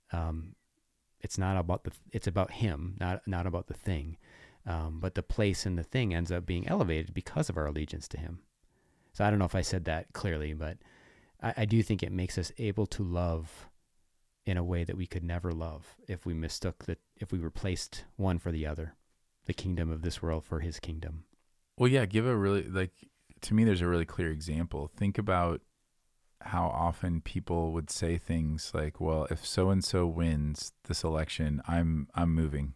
It's not about it's about him, not about the thing. But the place and the thing ends up being elevated because of our allegiance to him. So I don't know if I said that clearly, but I do think it makes us able to love in a way that we could never love if we if we replaced one for the other, the kingdom of this world for his kingdom. Well, yeah, to me, there's a really clear example. Think about how often people would say things like, well, if so-and-so wins this election, I'm moving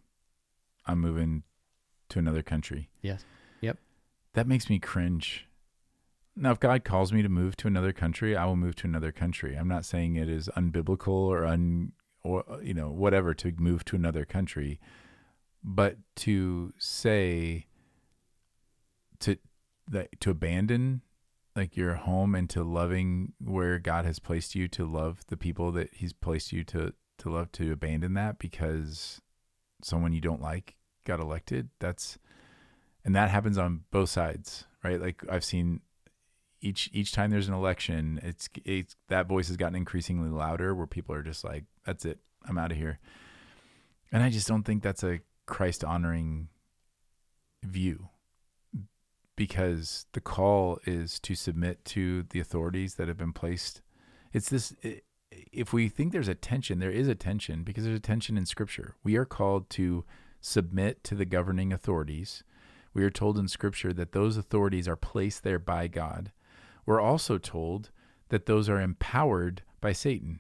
to another country. Yes. Yep. That makes me cringe. Now, if God calls me to move to another country, I will move to another country. I'm not saying it is unbiblical or whatever to move to another country, but to say to abandon like your home and to loving where God has placed you, to love the people that he's placed you to love, to abandon that because someone you don't like got elected. And that happens on both sides, right? Like I've seen each time there's an election, it's that voice has gotten increasingly louder where people are just like, that's it, I'm out of here. And I just don't think that's a Christ honoring view, because the call is to submit to the authorities that have been placed. If we think there's a tension, there is a tension, because there's a tension in Scripture. We are called to submit to the governing authorities. We are told in Scripture that those authorities are placed there by God. We're also told that those are empowered by Satan.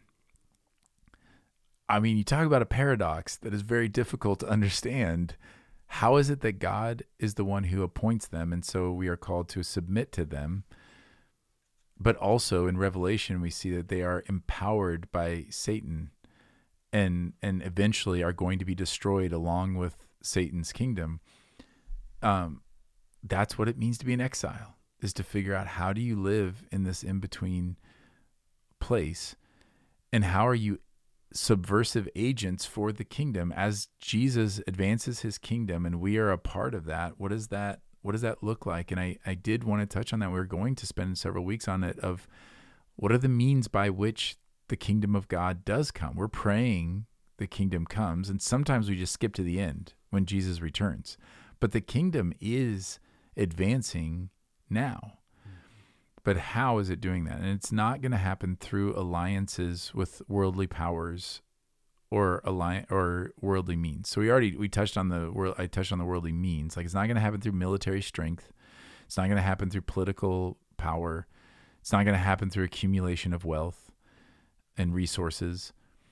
I mean, you talk about a paradox that is very difficult to understand. How is it that God is the one who appoints them, and so we are called to submit to them? But also in Revelation, we see that they are empowered by Satan and eventually are going to be destroyed along with Satan's kingdom. That's what it means to be in exile, is to figure out how do you live in this in-between place, and how are you subversive agents for the kingdom as Jesus advances his kingdom and we are a part of that. What does that look like? And I did want to touch on that. We're going to spend several weeks on it, of what are the means by which the kingdom of God does come. We're praying the kingdom comes, and sometimes we just skip to the end when Jesus returns. But the kingdom is advancing now. But how is it doing that? And it's not going to happen through alliances with worldly powers or worldly means. So I touched on the worldly means. Like, it's not going to happen through military strength. It's not going to happen through political power. It's not going to happen through accumulation of wealth and resources.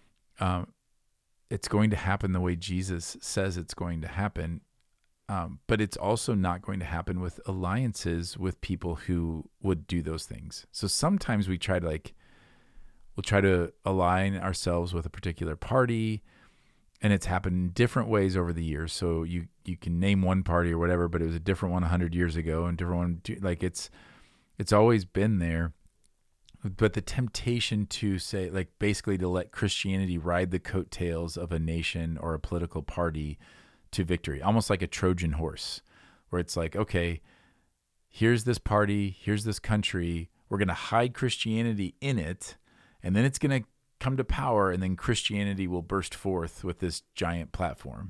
It's going to happen the way Jesus says it's going to happen. But it's also not going to happen with alliances with people who would do those things. So sometimes we'll try to align ourselves with a particular party, and it's happened in different ways over the years. So you can name one party or whatever, but it was a different one 100 years ago and different one. Like it's always been there. but the temptation to say, like, basically to let Christianity ride the coattails of a nation or a political party to victory, almost like a Trojan horse, where it's like, okay, here's this party, here's this country, we're going to hide Christianity in it, and then it's going to come to power, and then Christianity will burst forth with this giant platform.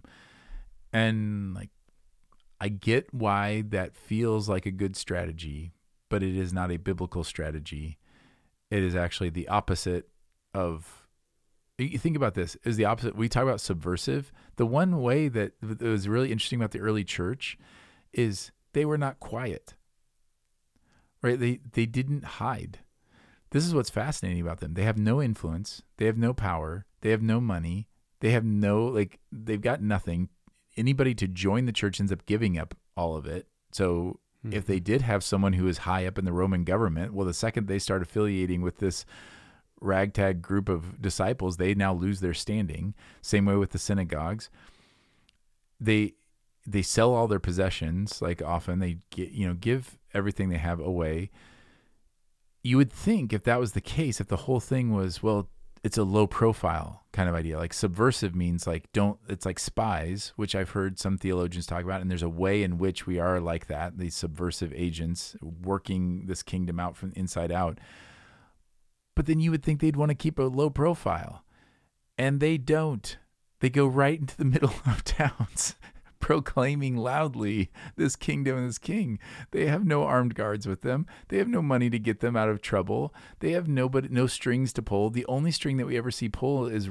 And like, I get why that feels like a good strategy, but it is not a biblical strategy. It is actually the opposite of, you think about this, is the opposite. We talk about subversive. The one way that was really interesting about the early church is they were not quiet, right? They didn't hide. This is what's fascinating about them. They have no influence. They have no power. They have no money. They have no, like, they've got nothing. Anybody to join the church ends up giving up all of it. So if they did have someone who is high up in the Roman government, well, the second they start affiliating with this ragtag group of disciples, they now lose their standing. Same way with the synagogues. They sell all their possessions. Like, often they give everything they have away. You would think if that was the case, if the whole thing was, well, it's a low profile kind of idea. Like, subversive means like, it's like spies, which I've heard some theologians talk about. And there's a way in which we are like that, these subversive agents working this kingdom out from inside out. But then you would think they'd want to keep a low profile, and they don't. They go right into the middle of towns, proclaiming loudly this kingdom and this king. They have no armed guards with them. They have no money to get them out of trouble. They have no strings to pull. The only string that we ever see pull is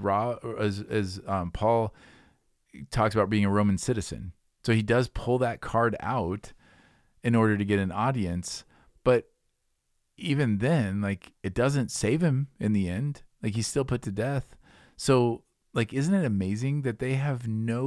Paul talks about being a Roman citizen. So he does pull that card out in order to get an audience. But even then, like, it doesn't save him in the end. Like, he's still put to death. So, like, isn't it amazing that they have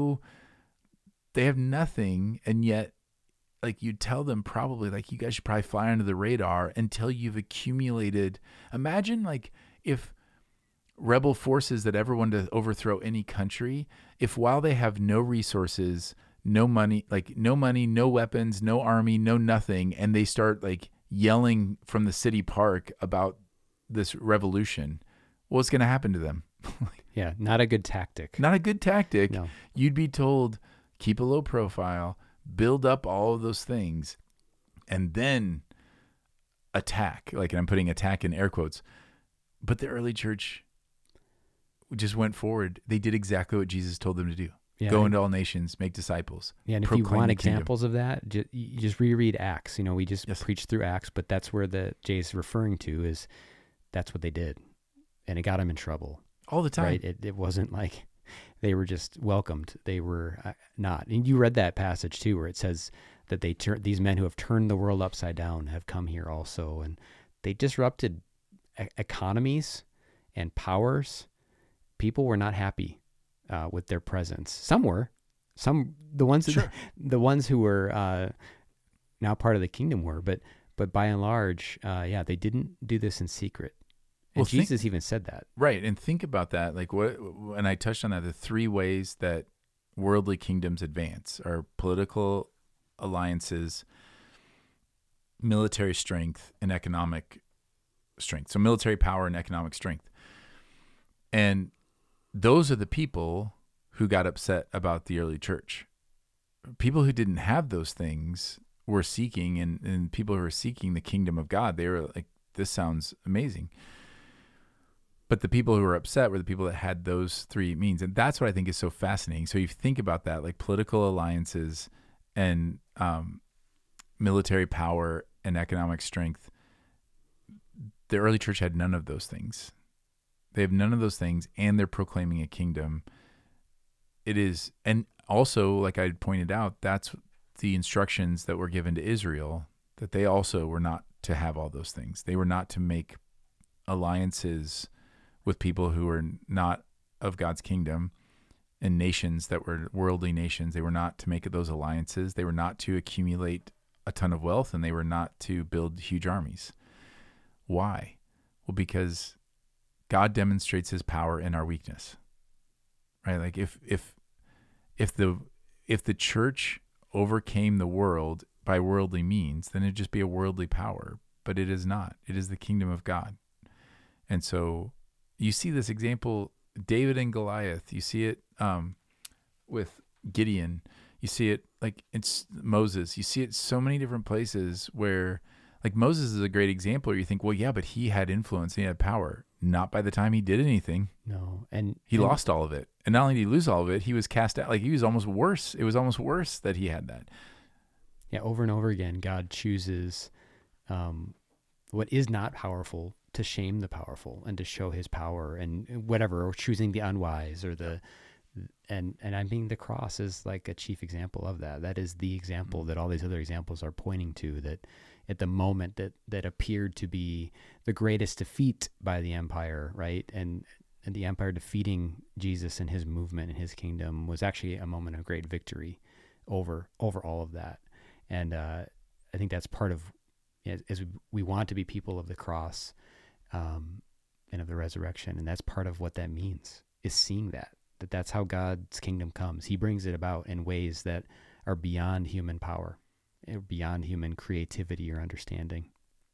nothing, and yet, like, you tell them probably, like, you guys should probably fly under the radar until you've accumulated. Imagine, like, if rebel forces that ever wanted to overthrow any country, if while they have no resources, no money, no weapons, no army, no nothing, and they start, like, yelling from the city park about this revolution, what's going to happen to them? Yeah, not a good tactic. Not a good tactic. No. You'd be told, keep a low profile, build up all of those things, and then attack. Like, and I'm putting attack in air quotes. But the early church just went forward. They did exactly what Jesus told them to do. Yeah, Go into all nations, make disciples. Yeah, and if you want examples of that, you just reread Acts. We just preached through Acts, but that's where Jay's referring to is that's what they did. And it got them in trouble. All the time. Right? It wasn't like they were just welcomed. They were not. And you read that passage too, where it says that these men who have turned the world upside down have come here also. And they disrupted economies and powers. People were not happy with their presence. Some were. The ones who were now part of the kingdom were. But by and large, they didn't do this in secret. And Jesus even said that. Right. And think about that. Like, and I touched on that, the three ways that worldly kingdoms advance are political alliances, military strength, and economic strength. So military power and economic strength. And those are the people who got upset about the early church. People who didn't have those things were seeking, and people who were seeking the kingdom of God, they were like, this sounds amazing. But the people who were upset were the people that had those three means. And that's what I think is so fascinating. So you think about that, like political alliances and military power and economic strength. The early church had none of those things. They have none of those things, and they're proclaiming a kingdom. It is, and also, like I pointed out, that's the instructions that were given to Israel, that they also were not to have all those things. They were not to make alliances with people who were not of God's kingdom and nations that were worldly nations. They were not to make those alliances. They were not to accumulate a ton of wealth, and they were not to build huge armies. Why? Well, because God demonstrates his power in our weakness, right? Like if the church overcame the world by worldly means, then it'd just be a worldly power, but it is not. It is the kingdom of God. And so you see this example, David and Goliath. You see it with Gideon. You see it like it's Moses. You see it so many different places where, like, Moses is a great example where you think, well, yeah, but he had influence and he had power. Not by the time he did anything. No. He lost all of it. And not only did he lose all of it, he was cast out. Like, he was almost worse. It was almost worse that he had that. Yeah, over and over again, God chooses what is not powerful to shame the powerful and to show his power and whatever, or choosing the unwise or and I mean, the cross is like a chief example of that. That is the example that all these other examples are pointing to, that at the moment that appeared to be the greatest defeat by the empire, right? And the empire defeating Jesus and his movement and his kingdom was actually a moment of great victory over all of that. And I think that's part of, as we want to be people of the cross and of the resurrection. And that's part of what that means, is seeing that's how God's kingdom comes. He brings it about in ways that are beyond human power, beyond human creativity or understanding.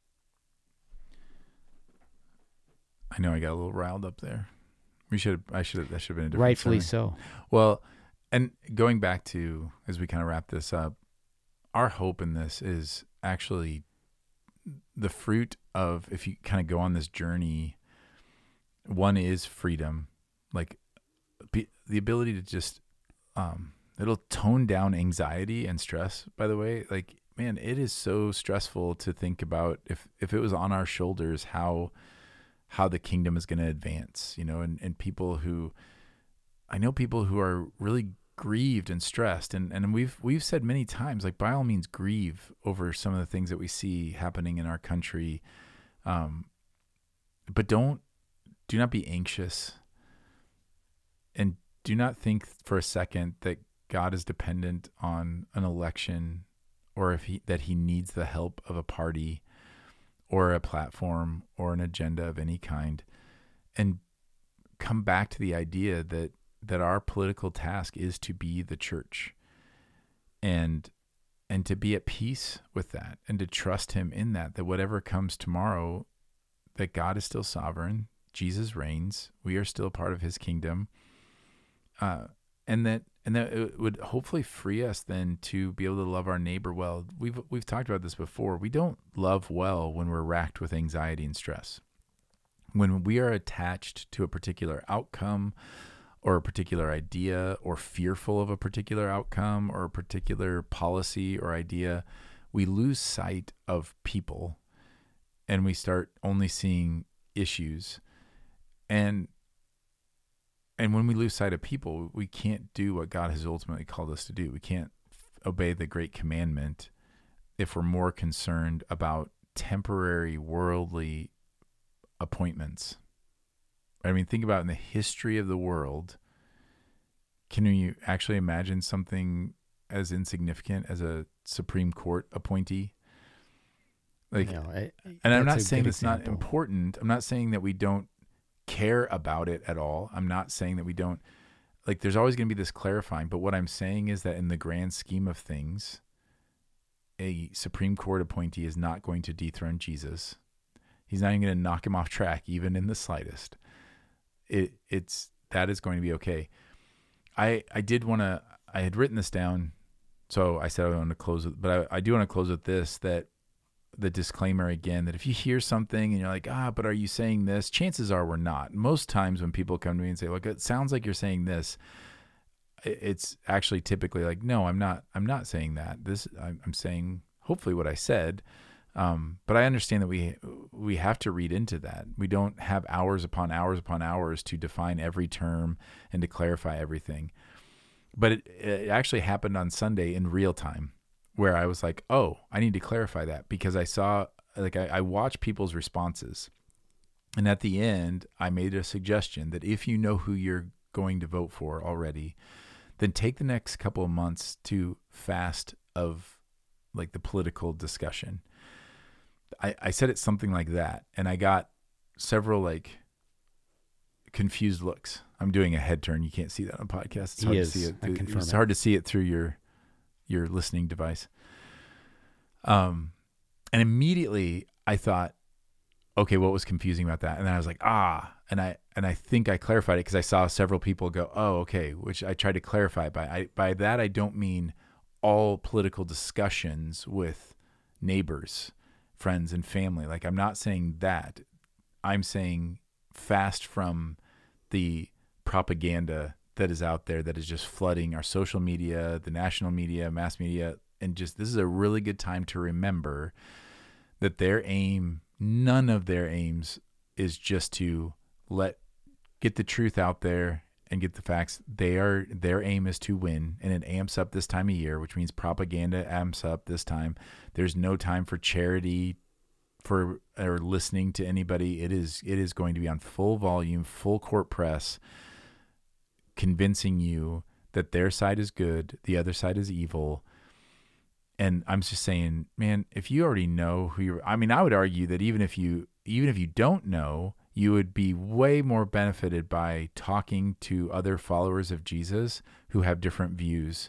I know I got a little riled up there. That should have been a different Rightfully sermon. so. Well, and going back to, as we kind of wrap this up, our hope in this is actually the fruit of, if you kind of go on this journey, one is freedom, like the ability to just, it'll tone down anxiety and stress, by the way. Like, man, it is so stressful to think about if it was on our shoulders, how the kingdom is going to advance, and people who, I know people who are really grieved and stressed, and we've said many times, like, by all means grieve over some of the things that we see happening in our country, but do not be anxious, and do not think for a second that God is dependent on an election, or that he needs the help of a party or a platform or an agenda of any kind. And come back to the idea that our political task is to be the church, and to be at peace with that, and to trust him in that whatever comes tomorrow, that God is still sovereign, Jesus reigns, we are still part of his kingdom, and that it would hopefully free us then to be able to love our neighbor well. We've talked about this before. We don't love well when we're racked with anxiety and stress. When we are attached to a particular outcome or a particular idea, or fearful of a particular outcome or a particular policy or idea, we lose sight of people and we start only seeing issues. And when we lose sight of people, we can't do what God has ultimately called us to do. We can't obey the great commandment if we're more concerned about temporary worldly appointments. I mean, think about in the history of the world, can you actually imagine something as insignificant as a Supreme Court appointee? Like, and I'm not saying it's not important. I'm not saying that we don't care about it at all. I'm not saying that we don't, like, there's always going to be this clarifying, but what I'm saying is that in the grand scheme of things, a Supreme Court appointee is not going to dethrone Jesus. He's not even going to knock him off track, even in the slightest. That is going to be okay. I had written this down, so I said I want to close with, but I do want to close with this, that the disclaimer again, that if you hear something and you're like, but are you saying this? Chances are we're not. Most times when people come to me and say, look, it sounds like you're saying this, it's actually typically like, no, I'm not saying that. I'm saying hopefully what I said. But I understand that we have to read into that. We don't have hours upon hours upon hours to define every term and to clarify everything. But it actually happened on Sunday in real time, where I was like, oh, I need to clarify that, because I saw, like, I watched people's responses. And at the end, I made a suggestion that if you know who you're going to vote for already, then take the next couple of months to fast of, like, the political discussion. I said it something like that, and I got several, like, confused looks. I'm doing a head turn. You can't see that on a podcast. It's hard to see it. It's hard to see it through your listening device. And immediately I thought, okay, what was confusing about that? And then I was like, and I think I clarified it because I saw several people go, oh, okay, which I tried to clarify by that. I don't mean all political discussions with neighbors, friends, and family. Like, I'm not saying that. I'm saying fast from the propaganda that is out there that is just flooding our social media, the national media, mass media. And just, this is a really good time to remember that none of their aims is just to get the truth out there and get the facts. Their aim is to win, and it amps up this time of year, which means propaganda amps up this time. There's no time for charity or listening to anybody. It is going to be on full volume, full court press, convincing you that their side is good, the other side is evil. And I'm just saying, man, if you already know I would argue that even if you don't know, you would be way more benefited by talking to other followers of Jesus who have different views,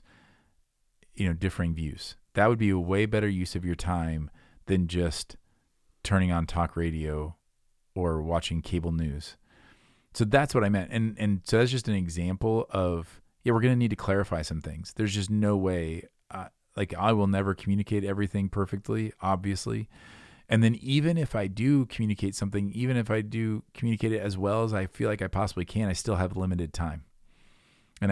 differing views. That would be a way better use of your time than just turning on talk radio or watching cable news. So that's what I meant. And so that's just an example of, we're going to need to clarify some things. There's just no way, I will never communicate everything perfectly, obviously. And then even if I do communicate something, even if I do communicate it as well as I feel like I possibly can, I still have limited time. And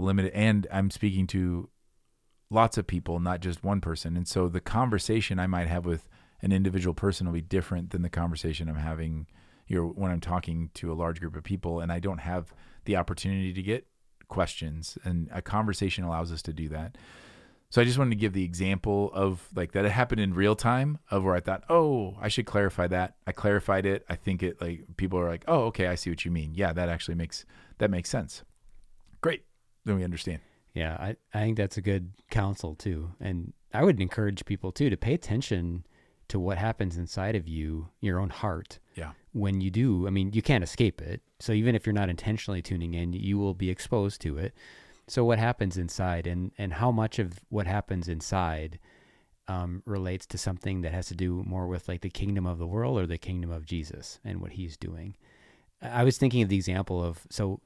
I'm speaking to lots of people, not just one person. And so the conversation I might have with an individual person will be different than the conversation I'm having when I'm talking to a large group of people, and I don't have the opportunity to get questions. And a conversation allows us to do that. So I just wanted to give the example of that it happened in real time, of where I thought, oh, I should clarify that. I clarified it. I think people are like, oh, okay, I see what you mean. Yeah, that actually makes sense. Great. Then we understand. Yeah, I think that's a good counsel too. And I would encourage people too to pay attention to what happens inside of you, your own heart. Yeah. When you do, you can't escape it. So even if you're not intentionally tuning in, you will be exposed to it. So what happens inside, and how much of what happens inside relates to something that has to do more with the kingdom of the world or the kingdom of Jesus and what he's doing. I was thinking of the example of,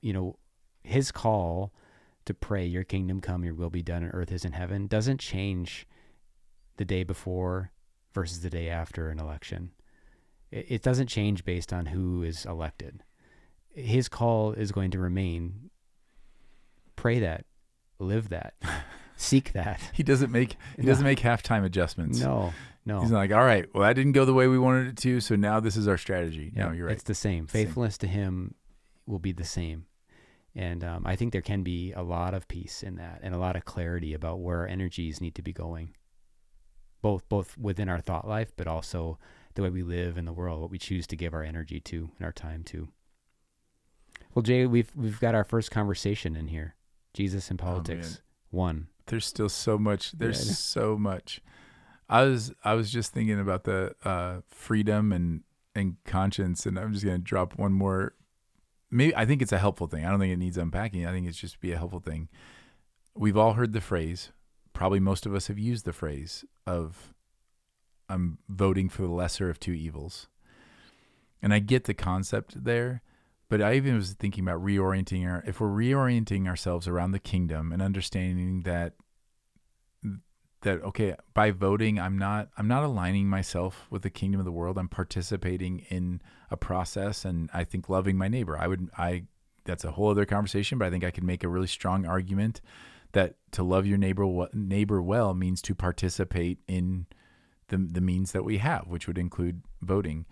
his call to pray, your kingdom come, your will be done on earth as in heaven, doesn't change the day before versus the day after an election. It doesn't change based on who is elected. His call is going to remain. Pray that, live that, seek that. He doesn't make halftime adjustments. No. He's not like, all right, well, that didn't go the way we wanted it to, so now this is our strategy. No, you're right. It's the same. Faithfulness to him will be the same. And I think there can be a lot of peace in that and a lot of clarity about where our energies need to be going, both within our thought life, but also the way we live in the world, what we choose to give our energy to and our time to. Well, Jay, we've got our first conversation in here. Jesus and Politics 1. There's still so much. There's so much. I was just thinking about the freedom and conscience, and I'm just going to drop one more. Maybe I think it's a helpful thing. I don't think it needs unpacking. I think it's just be a helpful thing. We've all heard the phrase. Probably most of us have used the phrase of, I'm voting for the lesser of two evils. And I get the concept there. But I even was thinking about if we're reorienting ourselves around the kingdom and understanding that okay, by voting, I'm not aligning myself with the kingdom of the world. I'm participating in a process, and I think loving my neighbor. That's a whole other conversation, but I think I can make a really strong argument that to love your neighbor well means to participate in the means that we have, which would include voting.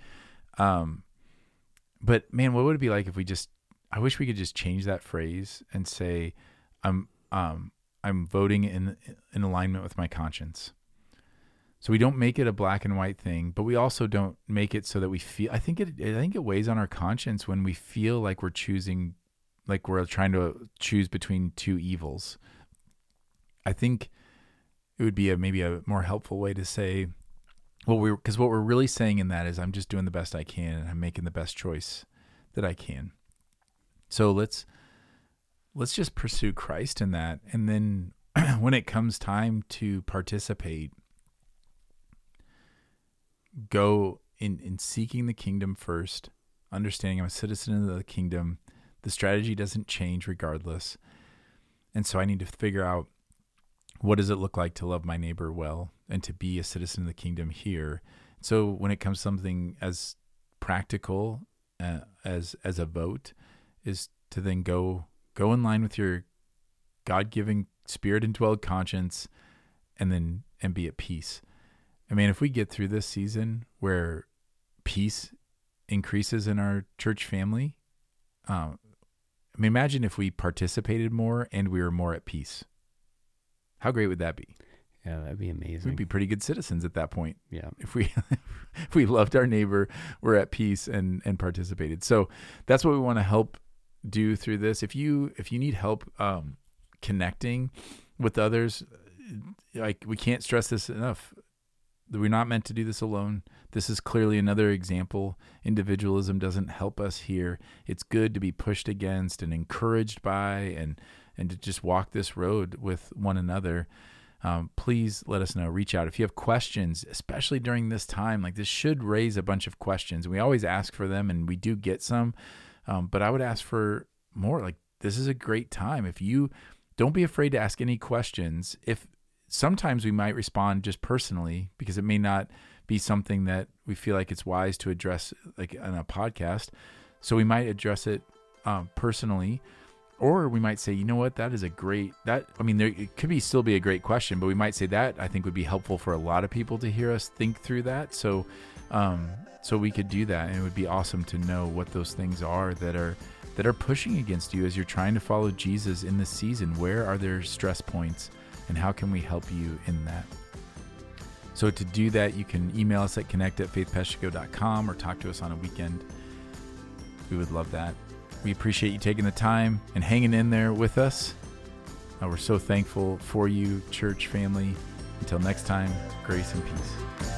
But man, what would it be like if I wish we could just change that phrase and say, I'm voting in alignment with my conscience. So we don't make it a black and white thing, but we also don't make it so that we feel, I think it weighs on our conscience when we feel like we're choosing, like we're trying to choose between two evils. I think it would be maybe a more helpful way to say, because what we're really saying in that is I'm just doing the best I can and I'm making the best choice that I can. So let's just pursue Christ in that. And then when it comes time to participate, go in seeking the kingdom first, understanding I'm a citizen of the kingdom, the strategy doesn't change regardless. And so I need to figure out, what does it look like to love my neighbor well and to be a citizen of the kingdom here? So when it comes to something as practical as a vote, is to then go in line with your God-given Spirit-indwelled conscience, and be at peace. I mean, if we get through this season where peace increases in our church family, imagine if we participated more and we were more at peace. How great would that be? Yeah, that'd be amazing. We'd be pretty good citizens at that point. Yeah. If we loved our neighbor, we're at peace and participated. So that's what we want to help do through this. If you need help connecting with others, like, we can't stress this enough. We're not meant to do this alone. This is clearly another example. Individualism doesn't help us here. It's good to be pushed against and encouraged by, and to just walk this road with one another. Please let us know. Reach out if you have questions, especially during this time. Like, this should raise a bunch of questions. We always ask for them, and we do get some. But I would ask for more. Like, this is a great time. If you don't be afraid to ask any questions. If sometimes we might respond just personally, because it may not be something that we feel like it's wise to address, like on a podcast. So we might address it personally, or we might say, you know what, it could still be a great question, but we might say that I think would be helpful for a lot of people to hear us think through that. So we could do that, and it would be awesome to know what those things are that are pushing against you as you're trying to follow Jesus in this season. Where are there stress points, and how can we help you in that? So to do that, you can email us at connect@faithpeshtigo.com or talk to us on a weekend. We would love that. We appreciate you taking the time and hanging in there with us. We're so thankful for you, church family. Until next time, grace and peace.